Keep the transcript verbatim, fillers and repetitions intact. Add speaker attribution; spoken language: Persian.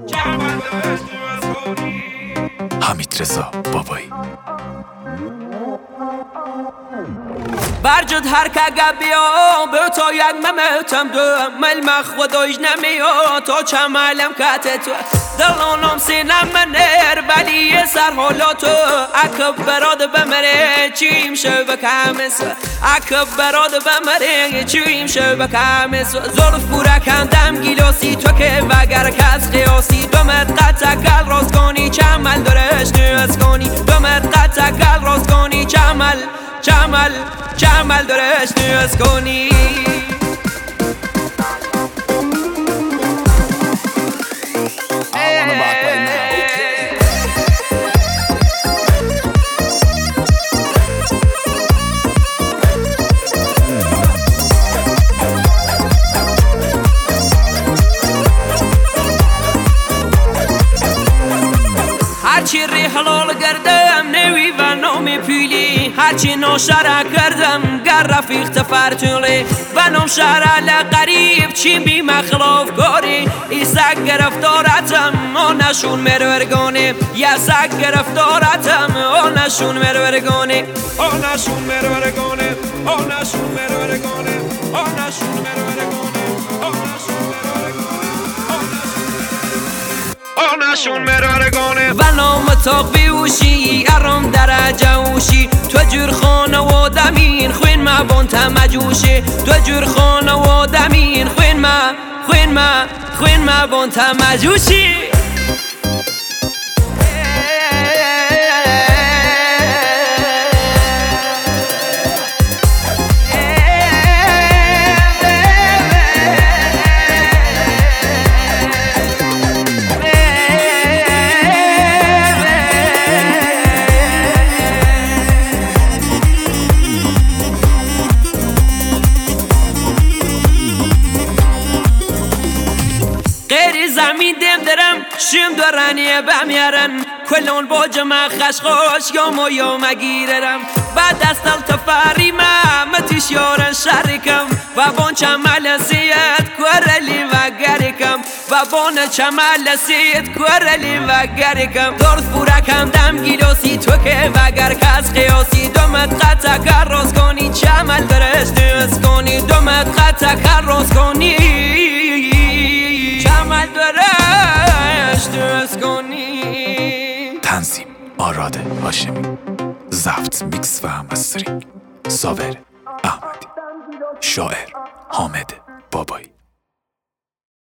Speaker 1: حمید رضا بابایی
Speaker 2: برجد هر که بیا به تا یک ممتم دو ملمخ خودش نمیا تا چمالم کت تو دلانم سینم منر ولی سر حالا تو اکب براد بمره چیم شو بکمس اکب براد بمره چیم شو بکمس زلف پورا کندم گیلاسی تو که وگر کس قیاسی دومت قطع کل راست کنی چمل درش نیاز کنی دومت قطع کل راست کنی چمل چمل چمل درش نیاز کنی هرچی ری حلال کردم نوی و نام پیلی هرچی ناشرع کردم گر رفیق تفرتولی و نام شرع لقریب چی بی مخلاف کاری ای سگ گرفتارتم آنشون مرورگانه یا سگ گرفتارتم آنشون مرورگانه آنشون مرورگانه آنشون مرورگانه آنشون مرورگانه آنشون مرارگانه و نام تاق بیوشی ارام درجه اوشی تو جور خانه و دمین خوین ما بانت مجوشی تو جور خانه و دمین خوین ما خوین ما خوین ما بانت مجوشی زمین دم درم شم دورانیه بمیارن کلون باج ما خشخاش یا ما یا مگیرم بعد دستال تفاری ما متیش یارن شرکم و بان چمال سیت کورلی و گرکم و بان چمال سیت کورلی و گرکم دارت پورا کم دم گیلاسی تو که وگر کس قیاسی دومت قطع کر راست کنی چمل درش نیاز کنی دومت قطع کر راست کنی چمل درش نیاز کنی.
Speaker 1: تنظیم آراد هاشمی، ضبط میکس و مسترینگ ساور احمدی، شاعر حامد بابایی.